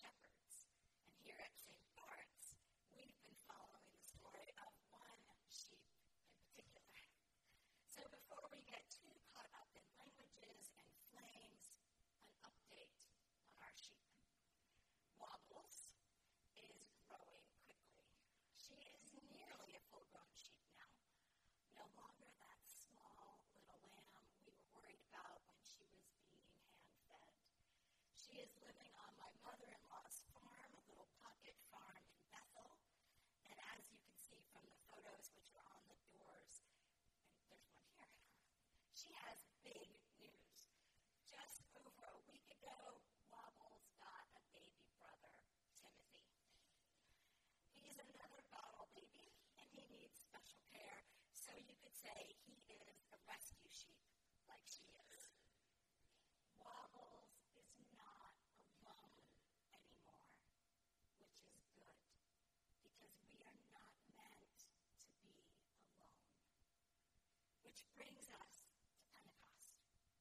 shepherds. And here at St. Bart's, we've been following the story of one sheep in particular. So before we get too caught up in languages and flames, an update on our sheep. Wobbles is growing quickly. She is nearly a full-grown sheep now. No longer that small little lamb we were worried about when she was being hand-fed. She is living on my mother-in-law's farm, a little pocket farm in Bethel. And as you can see from the photos which are on the doors, and there's one here, she has big news. Just over a week ago, Wobbles got a baby brother, Timothy. He's another bottle baby, and he needs special care. So you could say he is a rescue sheep, like she is. Wobbles is not alone anymore, which is good, because we are not meant to be alone. Which brings us to Pentecost.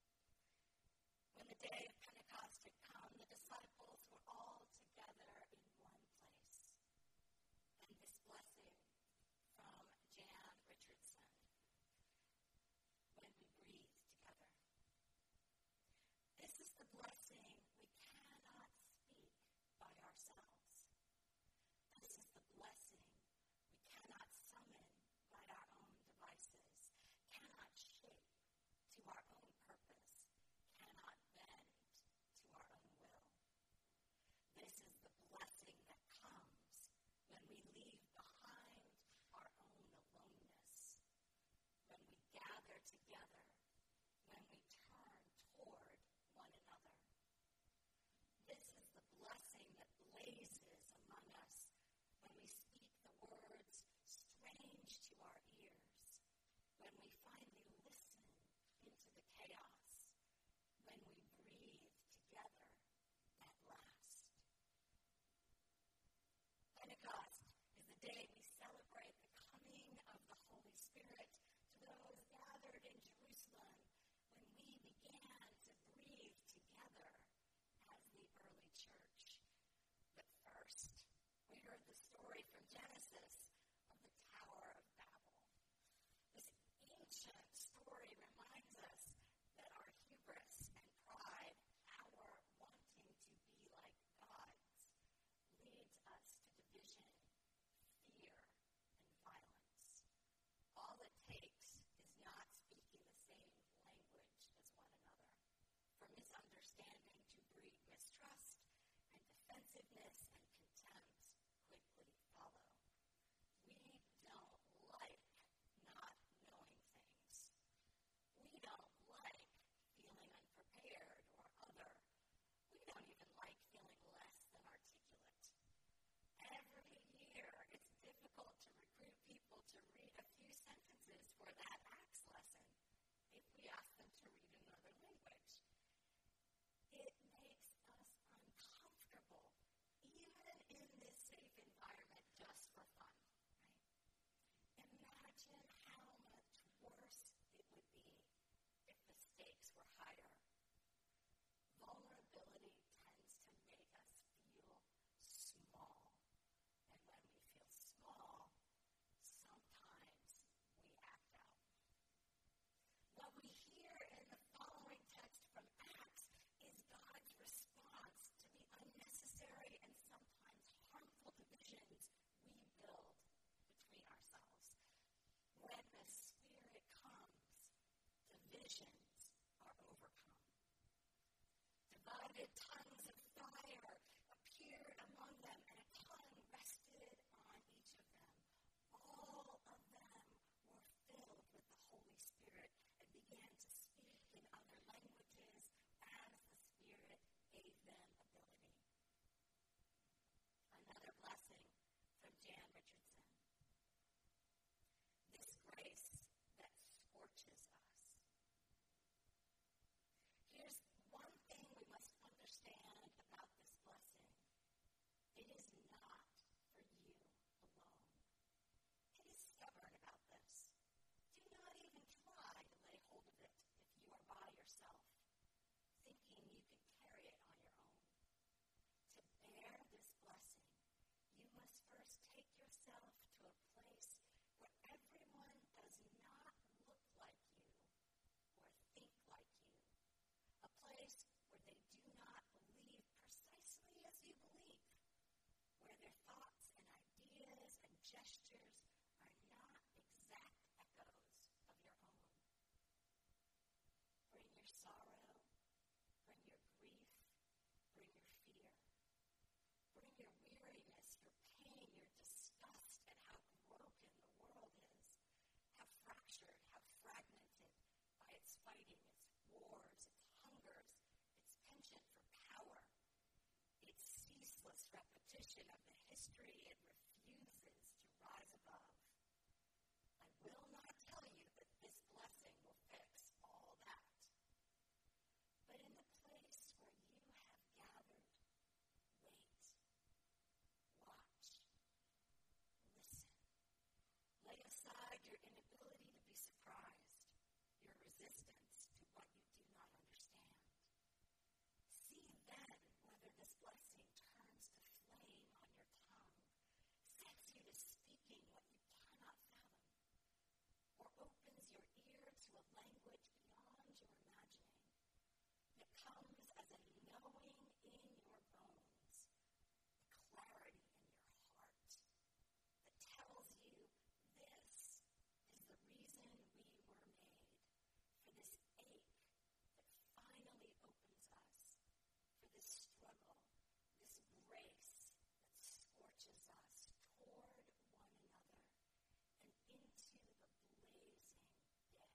When the day of Pentecost had come, the disciples were all together in one place. And this blessing from Jan Richardson, when we breathe together. This is the blessing we cannot speak by ourselves. This is the blessing we cannot summon by our own devices, cannot shape to our own purpose, cannot bend to our own will. This is the blessing that comes when we leave behind our own aloneness, when we gather together, when we turn toward one another. This is the blessing that blazes among us when we speak the words strange to our ears, when we finally listen into the chaos, when we breathe together at last. Pentecost is the day we celebrate the coming of the Holy Spirit to those gathered in Jerusalem when we began to breathe together as the early church. But first, we heard the story from Genesis of the Tower of Babel. This ancient story reminds us that our hubris and pride, our wanting to be like gods, leads us to division, fear, and violence. All it takes is not speaking the same language as one another, for misunderstanding to breed mistrust, and defensiveness and contempt quickly follow. We don't like not knowing things. We don't like feeling unprepared or other. We don't even like feeling less than articulate. Every year, it's difficult to recruit people to read a few sentences for that Acts lesson if we ask them to read another language. It makes us uncomfortable, even in this safe environment, just for fun, right? Imagine how much worse it would be if the stakes were higher. Vulnerability tends to make us feel small. And when we feel small, sometimes we act out. What we hear in the following text from Acts is God's response to the unnecessary and sometimes harmful divisions we build between ourselves. When the Spirit comes, divisions are overcome. Divided tongues of fire appeared among them, and a tongue rested on each of them. All of them were filled with the Holy Spirit and began to speak in other languages as the Spirit gave them ability. Another blessing from Jan Richardson. This grace that scorches us repetition of the history it refuses to rise above. I will not tell you that this blessing will fix all that. But in the place where you have gathered, wait, watch, listen. Lay aside your inability to be surprised, your resistance to what you do not understand. See then whether this blessing turns to flame on your tongue, sets you to speaking what you cannot fathom, or opens your ear to a language beyond your imagining. It comes as a knowing in your bones, a clarity in your heart that tells you this is the reason we were made, for this ache that finally opens us, for this struggle, this grace that scorches us toward one another and into the blazing day.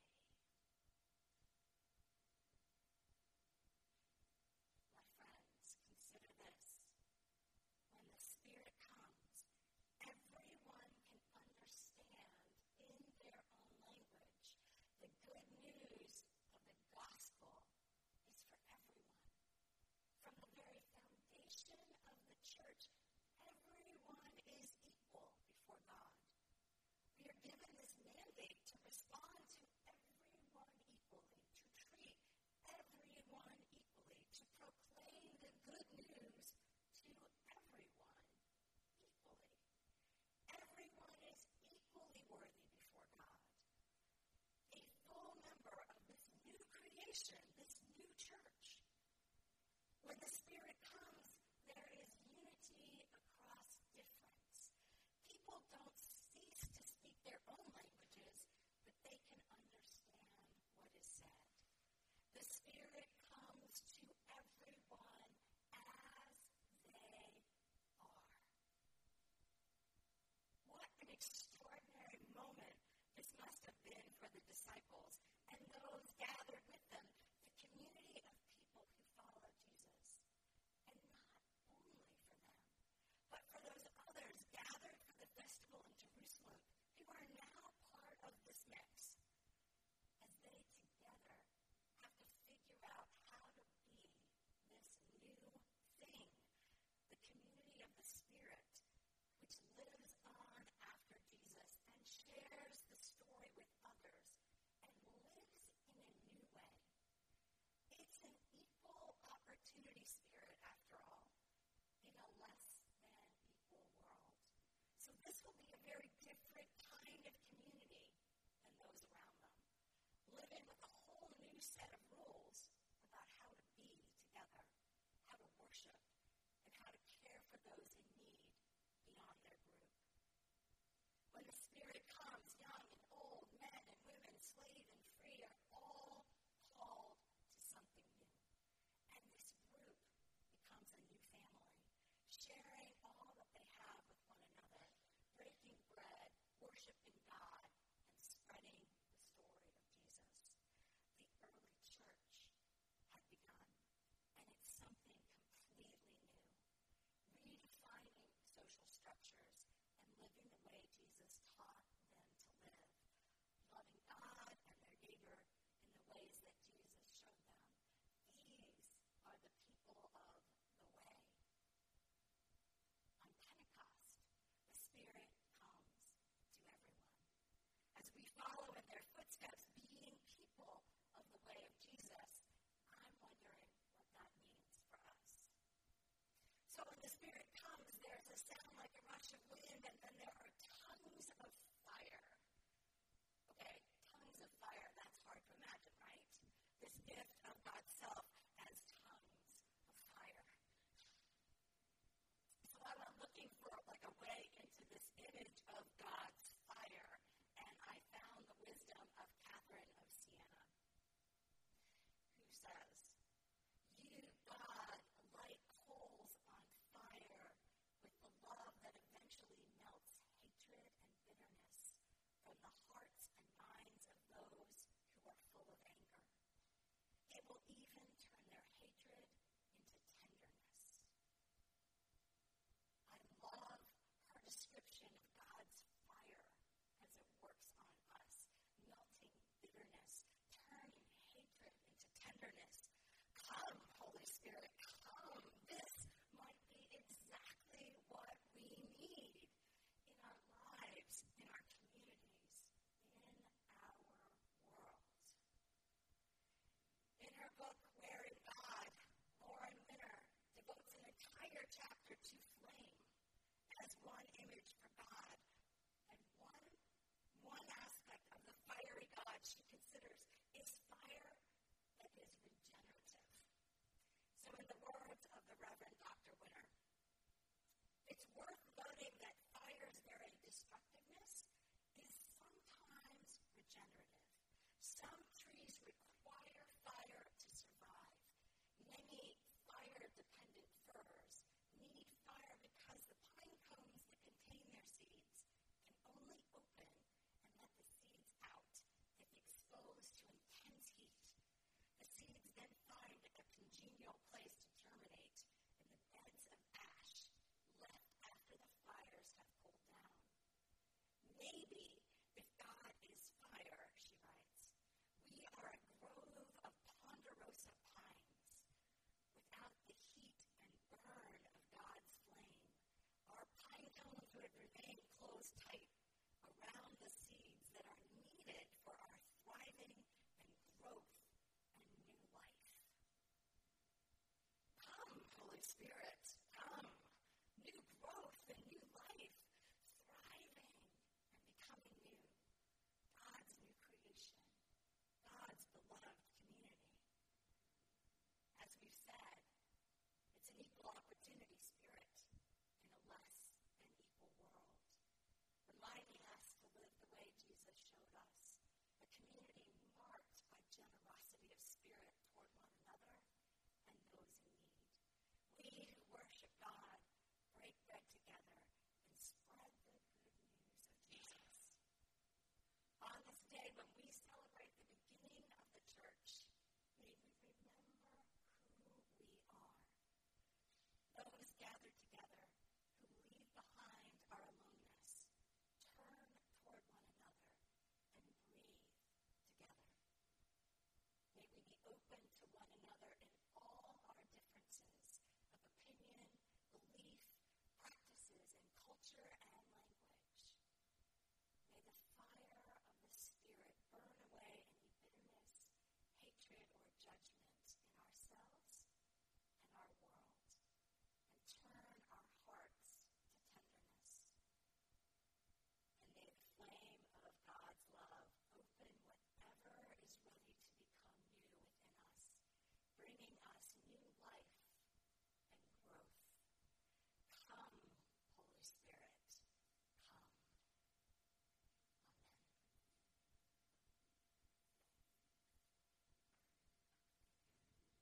My friends, consider this. When the Spirit comes, everyone can understand in their own language. The good news of the gospel is for everyone. From the very foundation of the church, everyone is equal before God. We are given this mandate to respond to everyone equally, to treat everyone equally, to proclaim the good news to everyone equally. Everyone is equally worthy before God. A full member of this new creation, this new church. When the Spirit comes, there is unity across difference. People don't cease to speak their own languages, but they can understand what is said. The Spirit comes to everyone as they are. What an extraordinary moment this must have been for the disciples and those gathered with them, the community of people who follow Jesus. And not only for them, but for those others gathered for the festival in Jerusalem who are now part of this mix, as they together have to figure out how to be this new thing, the community of the Spirit, which lives on after Jesus and shares the story with others and lives in a new way. It's an equal opportunity spirit, after all, in a less than equal world. So this will be a very different kind of community than those around them, living with a whole new set of rules about how to be together, how to worship, and how to care for those in need beyond their group. When the Spirit comes, young and old, men and women, slave and free are all called to something new. And this group becomes a new family, sharing all that they have with one another, breaking bread, worshiping God, and spreading the story of Jesus. The early church had begun, and it's something completely new. Redefining social structures and living the way Jesus taught them to live, loving God and their neighbor in the ways that Jesus showed them. These are the people of the way. On Pentecost, the Spirit comes to everyone. As we follow in their footsteps, being people of the way of Jesus, I'm wondering what that means for us. So when the Spirit comes, there's a sound like a rush of wind, and then there are tongues of fire. Okay, tongues of fire, that's hard to imagine, right? This gift of God's self as tongues of fire. So I went looking for like a way into this image of God's fire, and I found the wisdom of Catherine of Siena, who says, "You, God, light coals on fire with the love that eventually melts as one image for God. And one aspect of the fiery God she considers is fire that is regenerative. So in the words of the Reverend Dr. Winter, it's worth